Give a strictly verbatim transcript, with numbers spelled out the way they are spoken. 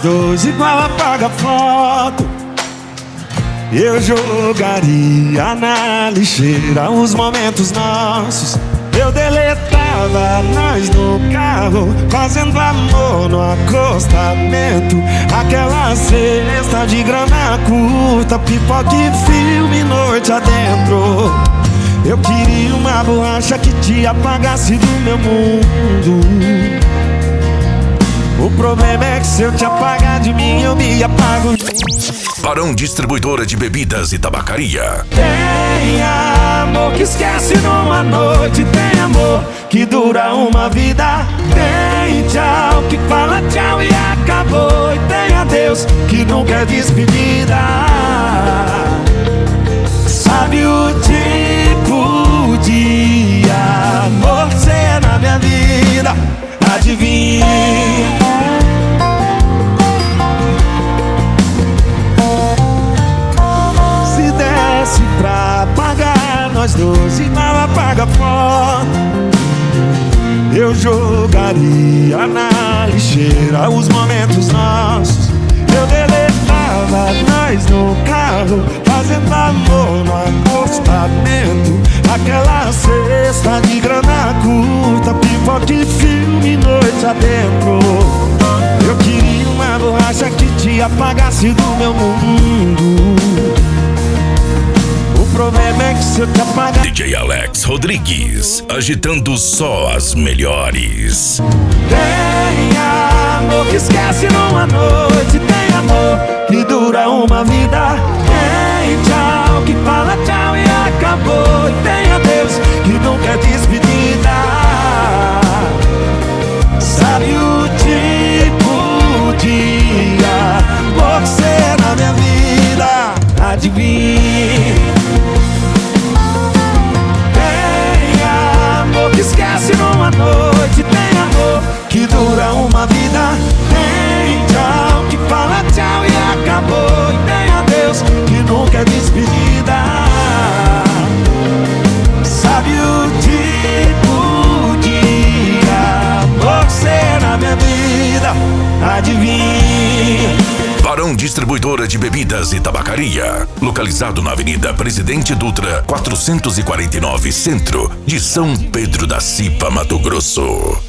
dois igual apaga foto. Eu jogaria na lixeira os momentos nossos. Eu deletava nós no carro, fazendo amor no acostamento. Aquela cesta de grana curta, pipoca e filme noite adentro. Eu queria uma borracha que te apagasse do meu mundo. O problema é que se eu te apagar de mim, eu me apago. Barão Distribuidora de Bebidas e Tabacaria. Tem amor que esquece numa noite. Tem amor que dura uma vida. Tem tchau que fala tchau e acabou. E tem adeus que nunca é despedida. Sabe o tipo de amor que cê é na minha vida? Adivinha? Pra pagar nós dois igual apaga foto. Eu jogaria na lixeira os momentos nossos. Eu deletava nós no carro, fazendo amor no acostamento. Aquela cesta de grana curta, pipoca e filme noite adentro. Eu queria uma borracha que te apagasse do meu mundo. O problema é que se eu te apagar. D J Alex Rodrigues, agitando só as melhores. Tem amor que esquece numa noite. Tem amor que dura uma vida. Tem tchau que fala tchau e acabou. E tem adeus que nunca é despedida. Sabe o tipo de amor que cê é na minha vida? Adivinha? Que esquece numa noite. Tem amor que dura uma vida. Tem tchau que fala tchau e acabou. E tem adeus que nunca é despedida. Sabe o tipo de amor que cê é na minha vida? Adivinha? Barão Distribuidora de Bebidas e Tabacaria, localizado na Avenida Presidente Dutra, quatrocentos e quarenta e nove, Centro de São Pedro da Cipa, Mato Grosso.